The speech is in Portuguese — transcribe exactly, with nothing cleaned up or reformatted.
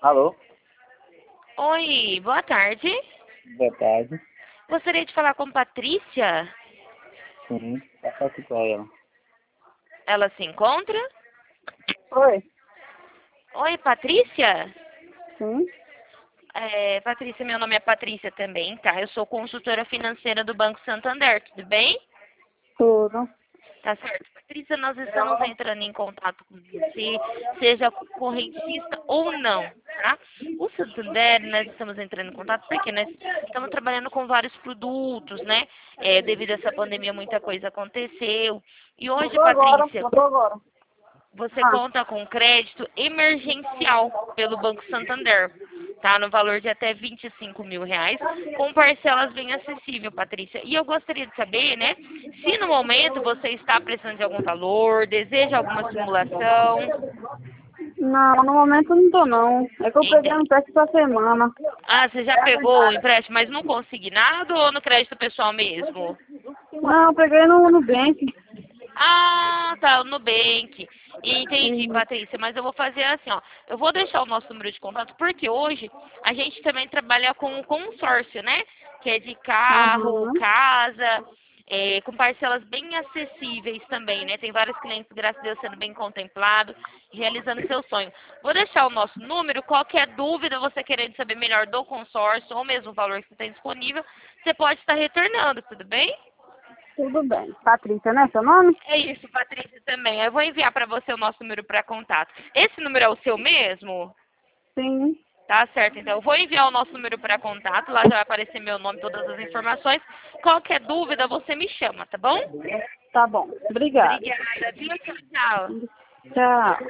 Alô? Oi, boa tarde. Boa tarde. Gostaria de falar com Patrícia. Sim, passa aqui pra ela. Ela se encontra? Oi, Oi, Patrícia? sim, É, Patrícia, meu nome é Patrícia também, tá? Eu sou consultora financeira do Banco Santander, tudo bem? tudo. Tá certo. Patrícia, nós estamos entrando em contato com você, seja correntista ou não, tá? O Santander, nós estamos entrando em contato porque nós estamos trabalhando com vários produtos, né? É, devido a essa pandemia, muita coisa aconteceu. E hoje, Mandou agora, Patrícia, mandou agora. você Ah, conta com crédito emergencial pelo Banco Santander, tá? No valor de até vinte e cinco mil reais, com parcelas bem acessível, Patrícia. E eu gostaria de saber, né, se no momento você está precisando de algum valor, deseja alguma simulação. não, no momento não tô não. É que eu peguei Entende? um teste essa semana. Ah, você já pegou o empréstimo, mas no consignado ou no crédito pessoal mesmo? Não, eu peguei no Nubank. Ah, tá, o Nubank. Entendi, Sim. Patrícia, mas eu vou fazer assim, ó. Eu vou deixar o nosso número de contato, porque hoje a gente também trabalha com consórcio, né? Que é de carro, Aham. casa, é, com parcelas bem acessíveis também, né? Tem vários clientes, graças a Deus, sendo bem contemplados, realizando seu sonho. Vou deixar o nosso número, qualquer dúvida, você querendo saber melhor do consórcio, ou mesmo o valor que você tem disponível, você pode estar retornando, tudo bem? Tudo bem. Patrícia, né? Seu nome? É isso, Patrícia, também. Eu vou enviar para você o nosso número para contato. Esse número é o seu mesmo? Sim. Tá certo, então. Eu vou enviar o nosso número para contato. Lá já vai aparecer meu nome, todas as informações. Qualquer dúvida, você me chama, tá bom? Tá bom. Obrigada. Obrigada, viu? Tchau, tchau. Tchau.